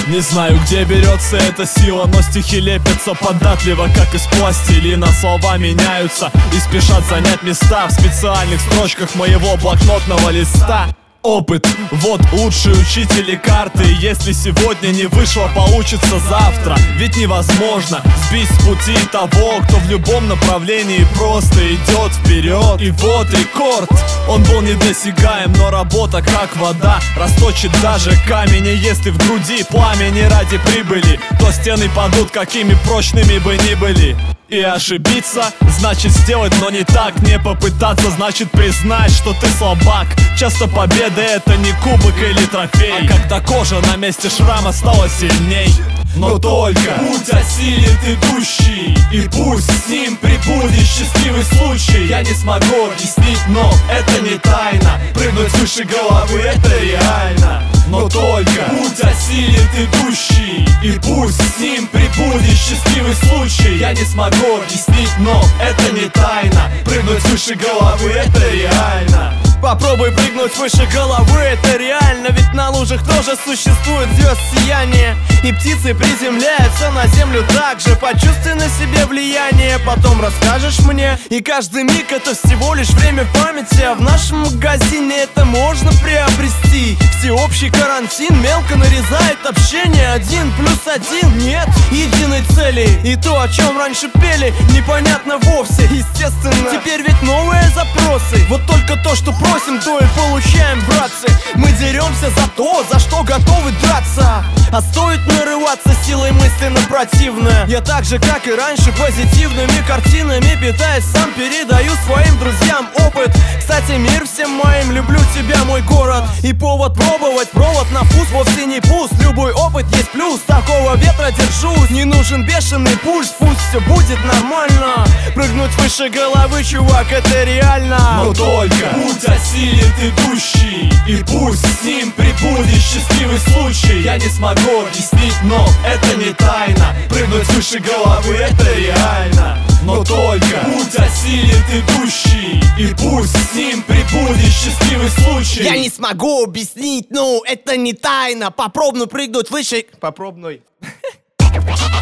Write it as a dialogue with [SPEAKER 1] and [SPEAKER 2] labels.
[SPEAKER 1] Не знаю, где берется эта сила, но стихи лепятся податливо, как из пластилина. Слова меняются и спешат занять места в специальных строчках моего блокнотного листа. Опыт, вот лучшие учители карты. Если сегодня не вышло, получится завтра. Ведь невозможно сбить с пути того, кто в любом направлении просто идет вперед. И вот рекорд, он был недосягаем, но работа как вода расточит даже камень. И если в груди пламя не ради прибыли, то стены падут, какими прочными бы ни были. И ошибиться значит сделать, но не так. Не попытаться значит признать, что ты слабак. Часто победа это не кубок или трофей, а когда кожа на месте шрама стала сильней. Но только путь осилит идущий, и пусть с ним прибудет счастливый случай. Я не смогу объяснить, но это не тайна. Прыгнуть выше головы это реально. Но только путь осилит идущий, и пусть с ним прибудет счастливый случай. Я не смогу объяснить, но это не тайна. Прыгнуть выше головы это реально.
[SPEAKER 2] Попробуй прыгнуть выше головы, это реально. Ведь на лужах тоже существует звезд сияние, и птицы приземляются на землю также. Почувствуй на себе влияние, потом расскажешь мне. И каждый миг это всего лишь время памяти, а в нашем магазине это можно приобрести. Всеобщий карантин мелко нарезает общение. 1+1, нет единой цели. И то, о чем раньше пели, непонятно вовсе. Естественно, теперь ведь новые запросы. Вот только то, что просим, то и получаем, братцы. Мы деремся за то, за что готовы драться. А стоит нарываться силой мысли на противное. Я так же, как и раньше, позитивными картинами питаясь, сам передаю своим друзьям опыт. Кстати, мир всем моим, люблю тебя, мой город. И повод пробовать, провод на вкус вовсе не пуст. Любой опыт есть плюс, такого ветра держусь. Не нужен бешеный пульс, пусть все будет нормально. Прыгнуть выше головы, чувак, это реально.
[SPEAKER 1] Но только путь осилит идущий, и пусть с ним прибудет счастливый случай. Я не смогу объяснить, но это не тайна. Прыгнуть выше головы это реально. Но только путь осилит идущий, и пусть с ним прибудет счастливый случай.
[SPEAKER 2] Я не смогу объяснить, но это не тайна. Попробуй прыгнуть выше. Попробуй.